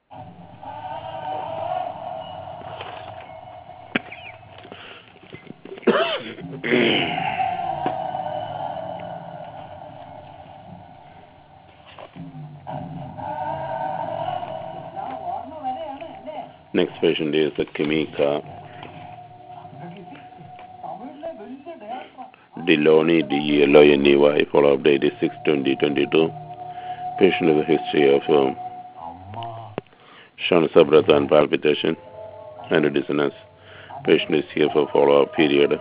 Next patient is Kimika Deloney, DELONEY, follow-up date is 6/20/22. Patient with a history of shortness of breath and palpitation and dizziness. Patient is here for follow-up period.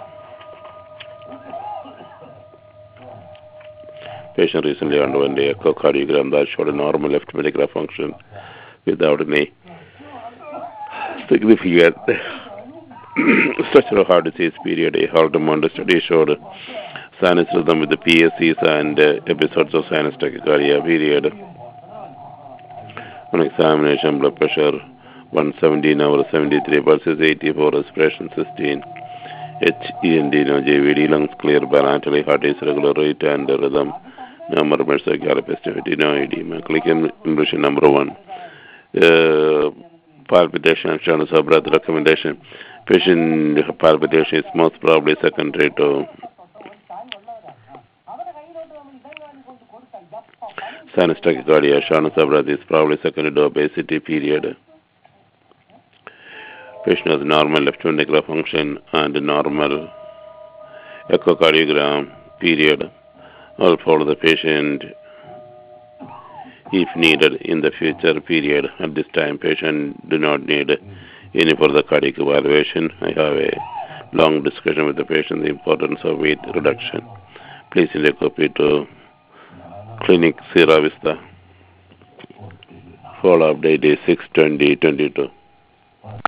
Patient recently underwent an echocardiogram that showed a normal left ventricular function without any significant structural heart disease period. A Holter-Monda study showed sinus rhythm with the PSCs and episodes of sinus tachycardia period. On examination, blood pressure 117/73, pulse 84, respiration 16, HEND, no JVD, lungs clear, bilaterally, heart is regular rate and rhythm, no murmurs, galopestivity, no edema. Click impression number 1. Palpitation, shortness of breath recommendation. Patient palpitation is most probably secondary to sinus tachycardia. Shortness of breath is probably secondary to obesity period. Patient has normal left ventricular function and normal echocardiogram period. I'll follow the patient if needed in the future period. At this time, patient do not need any further cardiac evaluation. I have a long discussion with the patient the importance of weight reduction. Please send a copy to Clinic Sierra Vista. Follow-up date is 6/20/22.